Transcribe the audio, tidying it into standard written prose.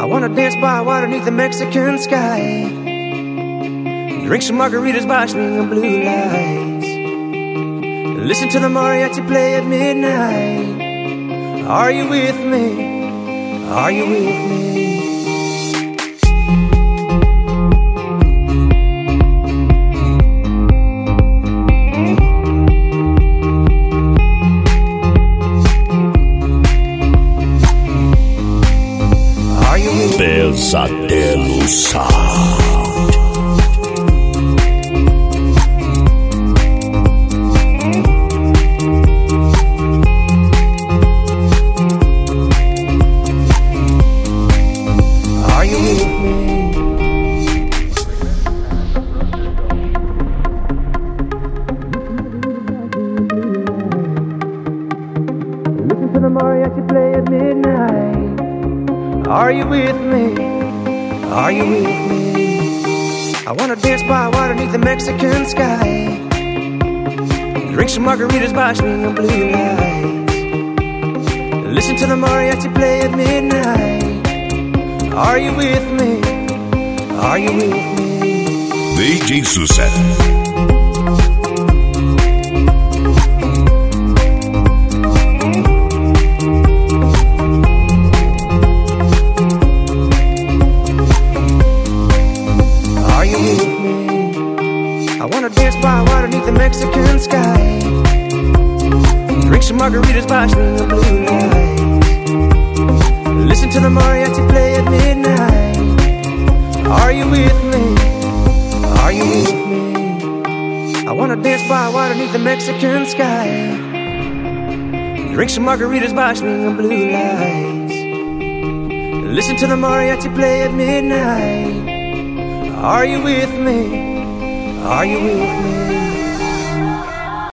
wanna dance by water beneath the Mexican sky, drink some margaritas by swinging blue lights, listen to the mariachi play at midnight. Are you with me? Are you with me? Pesadelo Sound. Are you with me? Listen to the mariachi play at midnight. Are you with me? Are you with me? I wanna dance by water beneath the Mexican sky, drink some margaritas by swinging blue lights, listen to the mariachi play at midnight. Are you with me? Are you with me? DJ Sucesso. By water beneath the Mexican sky, drink some margaritas by swinging blue lights, listen to the mariachi play at midnight. Are you with me? Are you with me? I wanna dance by water beneath the Mexican sky, drink some margaritas by swinging blue lights, listen to the mariachi play at midnight. Are you with me? Are you with me?